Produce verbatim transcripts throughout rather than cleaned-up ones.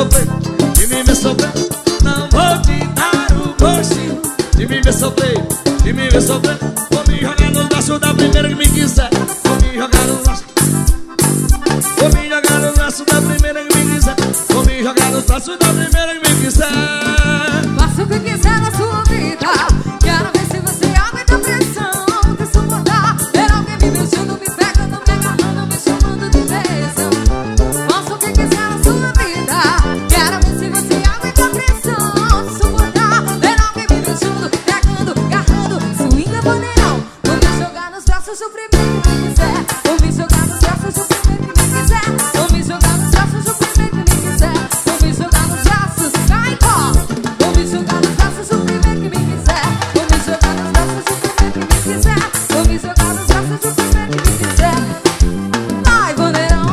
sofrer, de me ver sofrer. Não vou te dar o gostinho de me ver sofrer, de me ver sofrer. Vou me jogar no braço da primeira que me quiser. Vou me jogar no braço, vou me jogar no braço da primeira que me quiser. Vou me jogar no braço da primeira que me quiser. Faça o que quiser na sua vida. Quero ver se você aguenta a pressão de suportar. Ver alguém me beijando, me pegando, me agarrando, me chamando de beijo. Faça o que quiser na sua vida. Quero ver se você aguenta a pressão de suportar. Ver alguém me beijando, pegando, agarrando, swinga bandeirão. Vou me jogar nos braços do primeiro que me quiser. Vou me jogar nos braços do primeiro que me quiser. Vou me jogar nos braços do primeiro que me quiser. Vou me jogar nos braços, cai, ó. Vou me jogar nos braços do primeiro que me quiser. Vou me jogar nos braços do primeiro que me quiser. Vou me jogar nos braços do primeiro que me quiser. Vai, bandeirão.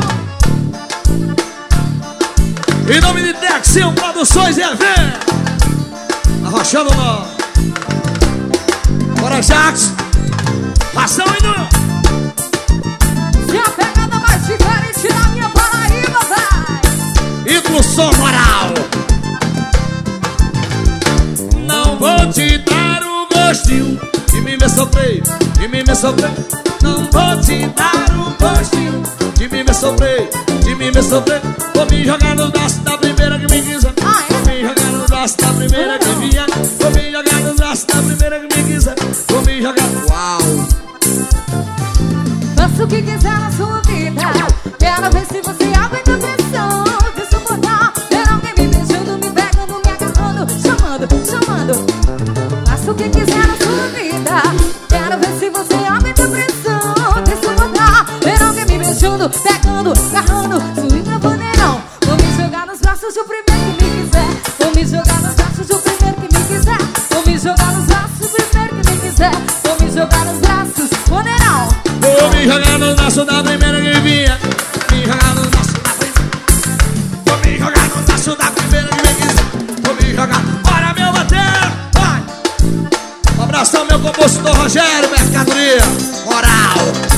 Em nome de Texil Produções e Eventos, arrochando nó. Bora, Jax. Ação e não. Se a pegada mais diferente na minha Paraíba, vai. E com som moral. Não vou te dar o gostinho de me ver sofrer, de me ver sofrer. Não vou te dar o gostinho de me ver sofrer, de me ver sofrer. Vou me jogar no braço da primeira que me quiser. Vou me jogar no braço da primeira que vier. Vou me jogar no braço da primeira que me quiser. Vou me jogar. Uau! Faça o que quiser na sua vida. Quero ver se você aguenta a pressão de suportar. Ver alguém me beijando, me pegando, me agarrando, chamando, chamando. Faça o que quiser na sua vida. Quero ver se você aguenta a pressão de suportar. Ver alguém me beijando, pegando, agarrando, swinga bandeirão. Vou me jogar nos braços do primeiro que me quiser. Vou me jogar nos braços do primeiro que me quiser. Vou me jogar nos braços do primeiro que me quiser. Vou me jogar nos braços, bandeirão. Vou me jogar no braço da primeira que vinha. Me jogar no braço da primeira. Vou me jogar no braço da primeira que me quiser. Vou me jogar. Bora, meu bater, vai. Um abração, meu compositor Rogério Mercadoria Moral.